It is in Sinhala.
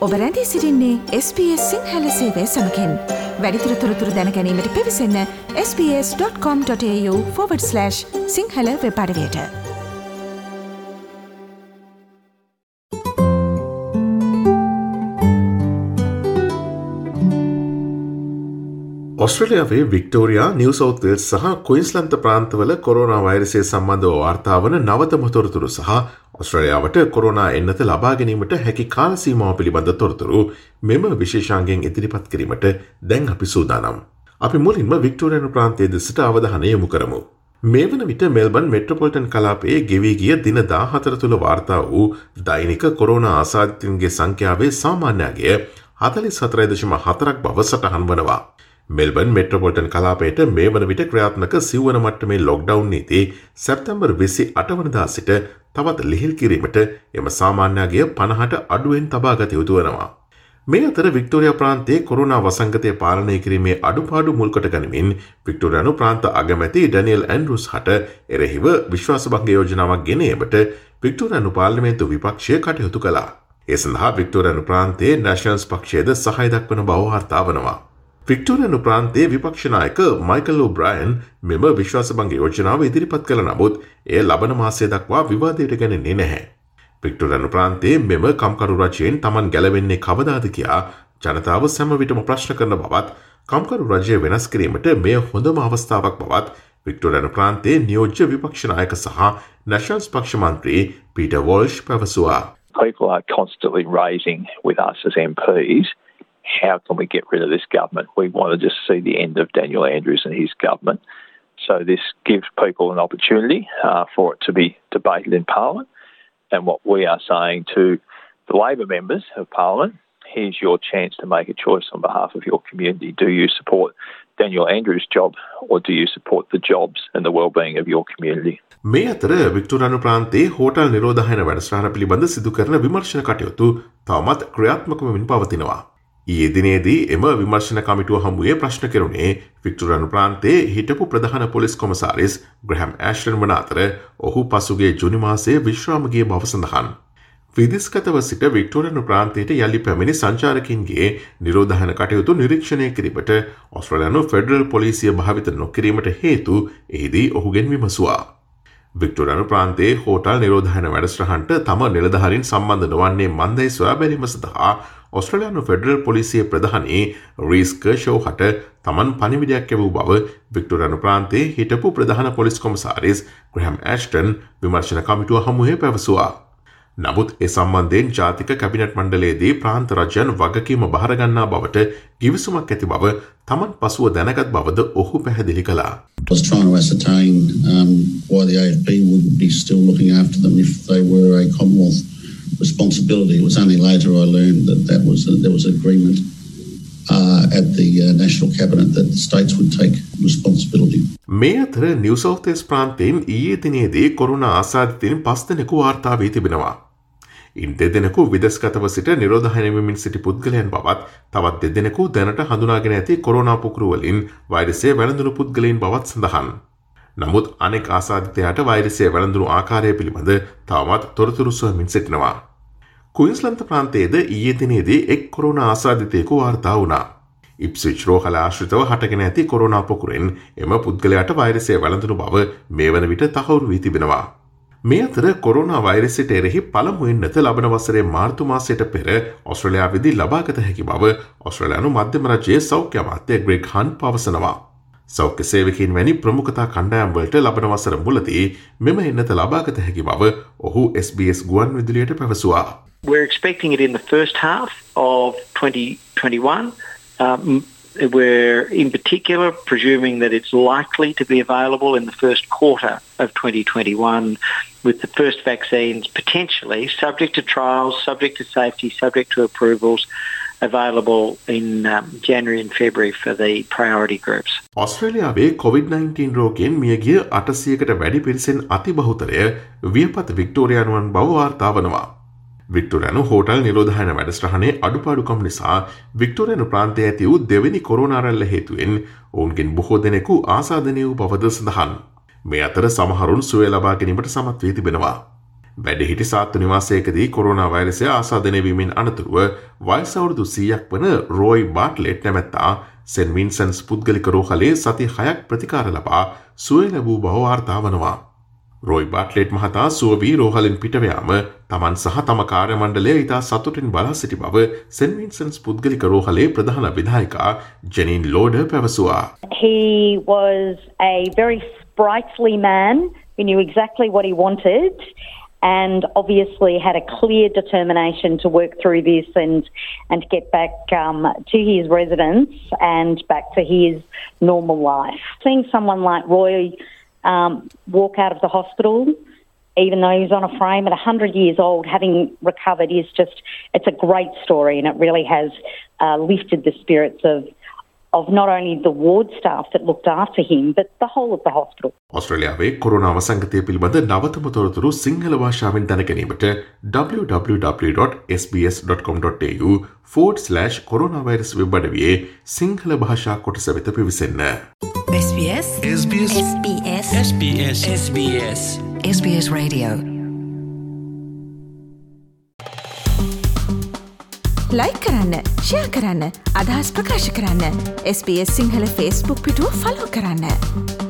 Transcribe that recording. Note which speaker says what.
Speaker 1: ඔබ රැඳී සිටින්නේ SBS සිංහල සේවය සමගින්. වැඩිදුර තොරතුරු දැන ගැනීමට පිවිසන්න sbs.com.au/සිංහල වෙබ් අඩවියට.
Speaker 2: ඔස්ට්‍රේලියාවේ වික්ටෝරියා, නිව් සවුත් වේල්ස් සහ ක්වීන්ස්ලන්ත ප්‍රාන්තවල කොරෝනා වෛරසය සම්බන්ධව වාර්තා වන නවතම තොරතුරු සහ ඔස්ට්‍රේලියාවට කොරෝනා එන්නත ලබා ගැනීමට හැකි කාල සීමාව පිළිබඳ තොරතුරු මෙම විශේෂාංගයෙන් ඉදිරිපත් කිරීමට දැන් අපි සූදානම්. අපි මුලින්ම වික්ටෝරියානු ප්‍රාන්තයේ දෙසට අවධානය යොමු කරමු. මේ වන විට මෙල්බන් මෙට්‍රොපොලිටන් කලාපයේ ගෙවී ගිය දින 14 තුළ වාර්තා වූ දෛනික කොරෝනා ආසාදිතයින්ගේ සංඛ්‍යාවේ සාමාන්‍ය අගය 44.4ක් බව සටහන් වනවා. මෙල්බන් මෙට්‍රොපොලිටන් කලාපයට මේ වන විට ක්‍රියාත්මක සිව්වන මට්ටමේ ලොක්ඩවුන් නීති සැප්තැම්බර් 28 වනදා සිට තවත් ලිහිල් කිරීමට එම සාමාන්‍ය අගය 50ට අඩුවෙන් තබා ගත යුතු වනවා. මේ අතර වික්ටෝරියා ප්‍රාන්තයේ කොරෝනා වසංගතය පාලනය කිරීමේ අඩුපාඩු මුල්කොට ගනිමින් වික්ටෝරියානු ප්‍රාන්ත අගමැති ඩැනියල් ඇන්ඩ්‍රූස් හට එරෙහිව විශ්වාසභංග යෝජනාවක් ගෙන ඒමට වික්ටෝරියානු පාර්ලිමේන්තු විපක්ෂය කටයුතු කළා. ඒ සඳහා වික්ටෝරියානු ප්‍රාන්තයේ නැෂනල්ස් පක්ෂයද සහාය දක්වන බව වාර්තා වනවා. වික්ටෝරියානු ප්‍රාන්තයේ විපක්ෂ නායක මයිකල් ඔබ්‍රයන් මෙම විශ්වාසභංග යෝජනාව ඉදිරිපත් කළ නමුත් එය ලබන මාසය දක්වා විවාදයට ගැනෙන්නේ නැහැ. වික්ටෝරියානු ප්‍රාන්තයේ මෙම කම්කරු රජයෙන් තමන් ගැලවෙන්නේ කවදාද කියා ජනතාව සෑම විටම ප්‍රශ්න කරන බවත් කම්කරු රජය වෙනස් කිරීමට මෙය හොඳම අවස්ථාවක් බවත් වික්ටෝරියානු ප්‍රාන්තයේ නියෝජ්‍ය විපක්ෂ නායක සහ නැෂනල්ස් පක්ෂ මන්ත්‍රී පීටර් වෝල්ෂ් පැවසුවා.
Speaker 3: People are constantly raising with us as MPs, how can we get rid of this government? We want to just see the end of Daniel Andrews and his government. So this gives people an opportunity for it to be debated in Parliament. And what we are saying to the Labor members of Parliament, here's your chance to make a choice on behalf of your community. Do you support Daniel Andrews' job or do you support the jobs and the well-being of your community?
Speaker 2: මේ අතර වික්ටෝරියානු ප්‍රාන්තයේ හෝටල් නිරෝධායන වැඩසටහන පිළිබඳ සිදු කරන විමර්ශන කටයුතු තවමත් ක්‍රියාත්මක වෙමින් පවතිනවා. ඊයේ දිනේදී එම විමර්ශන කමිටුව හමුවේ ප්‍රශ්න කෙරුණේ වික්ටෝරියානු ප්‍රාන්තයේ හිටපු ප්‍රධාන පොලිස් කොමසාරිස් ග්‍රැහම් ඇෂ්ටන් වන අතර ඔහු පසුගිය ජුනි මාසයේ විශ්‍රාම ගිය බව සඳහන්. විදිස්ගතව සිට වික්ටෝරියානු ප්‍රාන්තයට යලි පැමිණි සංචාරකින්ගේ නිරෝධායන කටයුතු නිරීක්ෂණය කිරීමට ඔස්ට්‍රේලියානු ෆෙඩරල් පොලිසිය භාවිත නොකිරීමට හේතු එහිදී ඔහුගෙන් විමසුවා. වික්ටෝරියානු ප්‍රාන්තයේ හෝටල් නිරෝධායන වැඩසටහනට තම නිලධාරීන් සම්බන්ධ නොවන්නේ මන්දයි සොයා බැලීම සඳහා ඔස්ට්‍රේලියානු ෆෙඩරල් පොලිසිය ප්‍රධානී රීස් කර්ෂෝ හට තමන් පණිවිඩයක් ලැබූ බව වික්ටෝරියානු ප්‍රාන්තයේ හිටපු ප්‍රධාන පොලිස් කොමසාරිස් ග්‍රැහම් ඇෂ්ටන් විමර්ශන කමිටුව හමුවේ පැවසුවා. නමුත් ඒ සම්බන්ධයෙන් ජාතික කැබිනට් මණ්ඩලයේදී ප්‍රාන්ත රජයන් වගකීම බාර ගන්නා බවට කිවිසුමක් ඇති බව තමන් පසුව දැනගත් බවද ඔහු පැහැදිලි කළා.
Speaker 4: I was trying to ascertain why the AFP would be still looking after them if they were a Commonwealth responsibility. It was only later I learned that there was agreement at the National Cabinet that the states would take responsibility.
Speaker 2: මේ අතර නිව් සවුත් වේල්ස් ප්‍රාන්තයෙන් ඊයේ දිනේදී කොරෝනා ආසාදිතයින් 5 දෙනෙකු වාර්තා වී තිබෙනවා. ඉන් 2 දෙනෙකු විදේශගතව සිට නිරෝධායන වෙමින් සිටි පුද්ගලයන් බවත් තවත් 2 දෙනෙකු දැනට හඳුනාගෙන ඇති කොරෝනා පුකුරු වලින් වෛරසය වැළඳුණු පුද්ගලයන් බවත් සඳහන්. නමුත් අනෙක් ආසාදිතයාට වෛරසය වැළඳුණු ආකාරය පිළිබඳ තවමත් තොරතුරු සොයමින් සිටිනවා. ක්වීන්ස්ලන්ත ප්‍රාන්තයේද ඊයේ දිනේදී එක් කොරෝනා ආසාදිතයෙකු වාර්තා වුණා. ඉප්ස්විච් රෝහල ආශ්‍රිතව හටගෙන ඇති කොරෝනා පොකුරෙන් එම පුද්ගලයාට වෛරසය වැළඳුණු බව මේ වන විට තහවුරු වී තිබෙනවා. මේ අතර කොරෝනා වෛරසයට එරෙහි පළමු එන්නත ලබන වසරේ මාර්තු මාසයට පෙර ඔස්ට්‍රේලියාවේදී ලබාගත හැකි බව ඔස්ට්‍රේලියානු මධ්‍යම රජයේ සෞඛ්‍ය අමාත්‍ය ග්‍රෙග් හන්ට් පවසනවා. සෞඛ්‍ය සේවකයින් වැනි ප්‍රමුඛතා කණ්ඩායම් වලට ලබන වසර මුලදී මෙම එන්නත ලබාගත හැකි බව ඔහු SBS ගුවන් විදුලියට පැවසුවා.
Speaker 5: We're expecting it in the first half of 2021. We're in particular presuming that it's likely to be available in the first quarter of 2021 with the first vaccines potentially subject to trials, subject to safety, subject to approvals available in January and February for the priority groups.
Speaker 2: ඔස්ට්‍රේලියාවේ COVID-19 රෝගයෙන් මියගිය 800කට වැඩි පිරිසෙන් අතිබහුතරය වියපත් වික්ටෝරියානුවන් බව වාර්තා වනවා. වික්ටෝරියානු හෝටල් නිරෝධායන වැඩසටහනේ අඩුපාඩුකම් නිසා වික්ටෝරියානු ප්‍රාන්තයේ ඇති වූ දෙවෙනි කොරෝනා රැල්ල හේතුවෙන් ඔවුන්ගෙන් බොහෝ දෙනෙකු ආසාදනය වූ බවද සඳහන්. මේ අතර සමහරුන් සුවය ලබා ගැනීමට සමත් වී තිබෙනවා. වැඩහිටි සාත්තු නිවාසයකදී කොරෝනා වෛරසය ආසාදනය වීමෙන් අනතුරුව වයස අවුරුදු 100ක් වන රෝයි බාට්ලෙට් නැමැත්තා සෙන් වින්සන්ස් පුද්ගලික රෝහලේ සති 6ක් ප්‍රතිකාර ලබා සුවය ලැබූ බව වාර්තා වනවා. රෝයි බාට්ලෙට් මහතා සුව වී රෝහලෙන් පිටව යාම තමන් සහ තම කාර්ය මණ්ඩලය ඉතා සතුටින් බලා සිටි බව සෙන් වින්සන්ස් පුද්ගලික රෝහලේ ප්‍රධාන විධායකා ජෙනින් ලෝඩර් පැවසුවා.
Speaker 6: He was a very sprightly man who knew exactly what he wanted and obviously had a clear determination to work through this and get back to his residence and back to his normal life. Seeing someone like Roy walk out of the hospital, even though he's on a frame at 100 years old, having recovered is just, it's a great story, and it really has lifted the spirits of not only the ward staff that looked after him, but the whole of the hospital.
Speaker 2: ඔස්ට්‍රේලියාවේ කොරෝනා වසංගතය පිළිබඳ නවතම තොරතුරු සිංහල භාෂාවෙන් දැනගැනීමට www.sbs.com.au/coronavirus වෙබ් අඩවියේ සිංහල භාෂා කොටස වෙත පිවිසෙන්න.
Speaker 7: SBS SBS SBS SBS SBS SBS Radio
Speaker 1: like කරන්න, ෂෙයා කරන්න, අදහස් ප්‍රකාශ කරන්න. SBS සිංහල Facebook පිටුව ෆලෝ කරන්න.